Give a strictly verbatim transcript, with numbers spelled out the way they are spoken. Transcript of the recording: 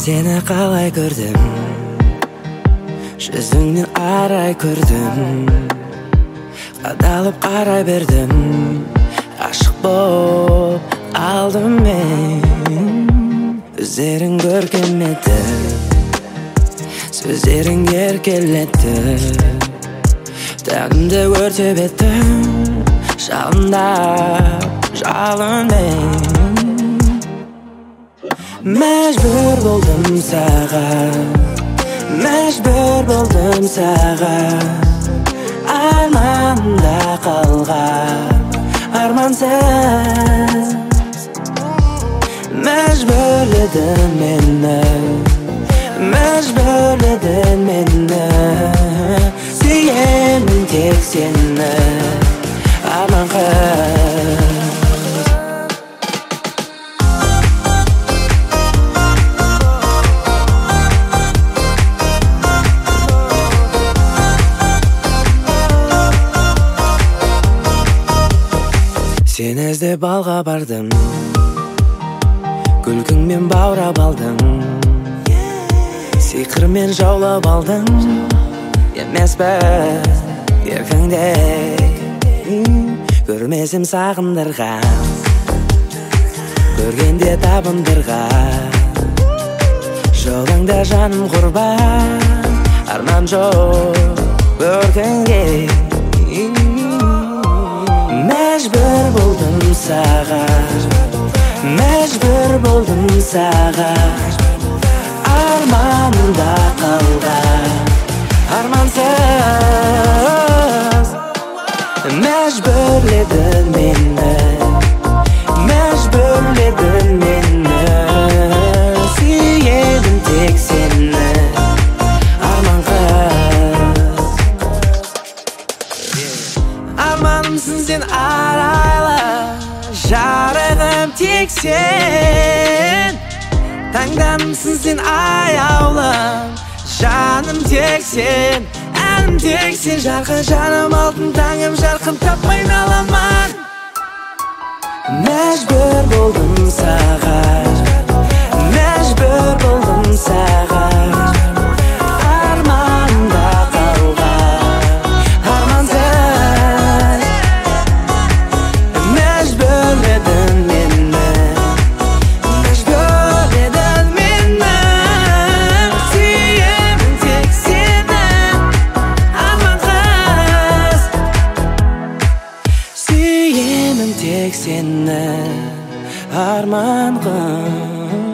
Seni қалай көрдім, жүзіңнен арай көрдім, қадалып қарай бердім, ашық боп алдым мен. Өздерің көркем еді, сөздерің еркелетті, тәнімді өртеп етті, жалындап жалынмен. Мәжбүр болдым саған, мәжбүр болдым саған, арманда қалған армансыз. Мәжбүрледің мені, мәжбүрледің мені, сүйемін тек сені, арман қыз. Сені іздеп алға бардым, күлкіңмен баурап алдым, сиқырмен жаулап алдым, емес пе еркіңдей көрмесем сағындырған, көргенде табындырған, жолыңда жаным құрбан, арман жоқ көркіңде. Мәжбүр болдым саған, мәжбүр болдым саған, арманда қалған армансыз. Мәжбүрледің мені, мәжбүрледің мені, сүйемін тек сені, арман қыз. Арманымсың сен арайлы, жарығым тек сен. Таңданымсың сен аяулы, жаным тек сен, әнім тек сен. Жарқын жаным алтын таңым, жарқын таппайын аламан. Мәжбүр болдым саған, мәжбүр болдым саған, арманда қалған армансыз. Мәжбүрледің мені, мәжбүрледің мені, сүйемін тек сені, арман қыз. Сүйемін тек сені, арман қыз.